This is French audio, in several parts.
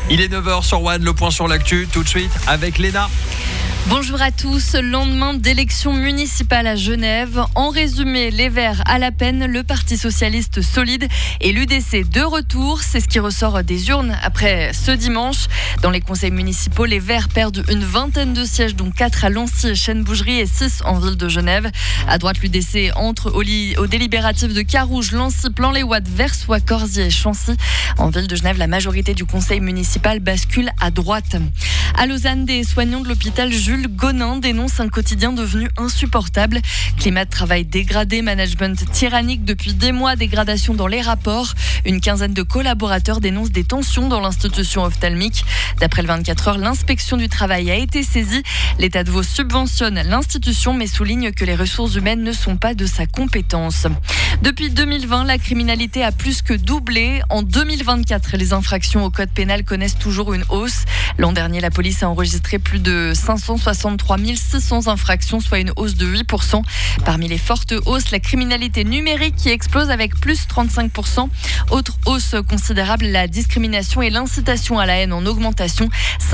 Il est 9h sur One, le point sur l'actu, tout de suite avec Léna. Bonjour à tous. Lendemain d'élections municipales à Genève. En résumé, les Verts à la peine, le Parti socialiste solide et l'UDC de retour. C'est ce qui ressort des urnes après ce dimanche. Dans les conseils municipaux, les Verts perdent une vingtaine de sièges, dont 4 à Lancy et Chêne-Bougerie et 6 en ville de Genève. À droite, l'UDC entre au délibératif de Carouge, Lancy, Plan-les-Ouates, Versoix, Corsier et Chancy. En ville de Genève, la majorité du conseil municipal bascule à droite. À Lausanne, des soignants de l'hôpital Jules Gonin dénoncent un quotidien devenu insupportable. Climat de travail dégradé, management tyrannique depuis des mois, dégradation dans les rapports. Une quinzaine de collaborateurs dénoncent des tensions dans l'institution ophtalmique. D'après le 24 heures, l'inspection du travail a été saisie. L'État de Vaud subventionne l'institution mais souligne que les ressources humaines ne sont pas de sa compétence. Depuis 2020, la criminalité a plus que doublé. En 2024, les infractions au code pénal connaissent toujours une hausse. L'an dernier, la police a enregistré plus de 563 600 infractions, soit une hausse de 8%. Parmi les fortes hausses, la criminalité numérique qui explose avec plus 35%. Autre hausse considérable, la discrimination et l'incitation à la haine en augmentation.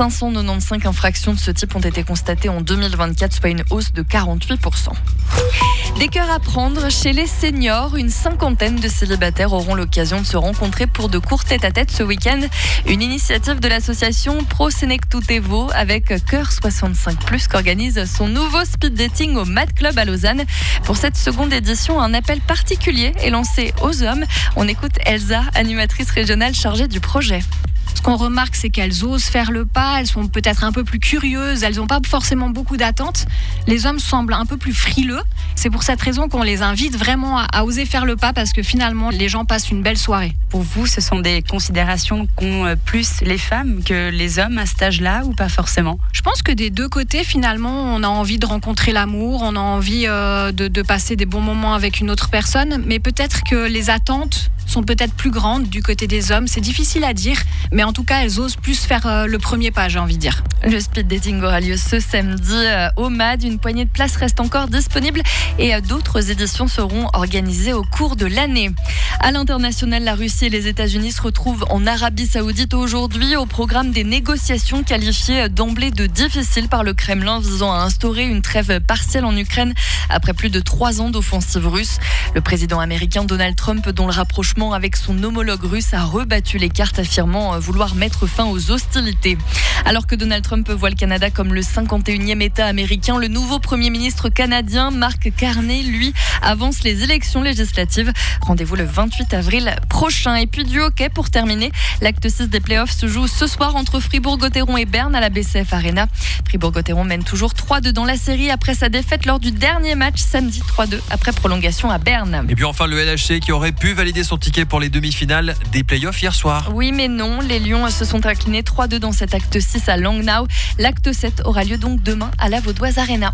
595 infractions de ce type ont été constatées en 2024, soit une hausse de 48%. Des cœurs à prendre chez les seniors. Une cinquantaine de célibataires auront l'occasion de se rencontrer pour de courts tête-à-tête ce week-end. Une initiative de l'association Pro Senectute Vaud avec Cœur 65+, qui organise son nouveau speed dating au Mad Club à Lausanne. Pour cette seconde édition, un appel particulier est lancé aux hommes. On écoute Elsa, animatrice régionale chargée du projet. Ce qu'on remarque, c'est qu'elles osent faire le pas, elles sont peut-être un peu plus curieuses, elles n'ont pas forcément beaucoup d'attentes. Les hommes semblent un peu plus frileux. C'est pour cette raison qu'on les invite vraiment à oser faire le pas, parce que finalement, les gens passent une belle soirée. Pour vous, ce sont des considérations qu'ont plus les femmes que les hommes à cet âge-là, ou pas forcément ? Je pense que des deux côtés, finalement, on a envie de rencontrer l'amour, on a envie de passer des bons moments avec une autre personne, mais peut-être que les attentes sont peut-être plus grandes du côté des hommes. C'est difficile à dire, mais en tout cas, elles osent plus faire le premier pas, j'ai envie de dire. Le speed dating aura lieu ce samedi au MAD. Une poignée de places reste encore disponible et d'autres éditions seront organisées au cours de l'année. À l'international, la Russie et les États-Unis se retrouvent en Arabie Saoudite aujourd'hui au programme des négociations qualifiées d'emblée de difficiles par le Kremlin visant à instaurer une trêve partielle en Ukraine après plus de 3 ans d'offensive russe. Le président américain Donald Trump, dont le rapprochement avec son homologue russe, a rebattu les cartes affirmant vouloir mettre fin aux hostilités. Alors que Donald Trump voit le Canada comme le 51e État américain, le nouveau Premier ministre canadien Mark Carney, lui, avance les élections législatives. Rendez-vous le 28 avril prochain. Et puis du hockey pour terminer. L'acte 6 des playoffs se joue ce soir entre Fribourg-Gotteron et Berne à la BCF Arena. Fribourg-Gotteron mène toujours 3-2 dans la série après sa défaite lors du dernier match samedi 3-2 après prolongation à Berne. Et puis enfin le LHC qui aurait pu valider son ticket pour les demi-finales des playoffs hier soir. Oui mais non, les Lions se sont inclinés 3-2 dans cet acte 6 à Langnau. L'acte 7 aura lieu donc demain à la Vaudoise Arena.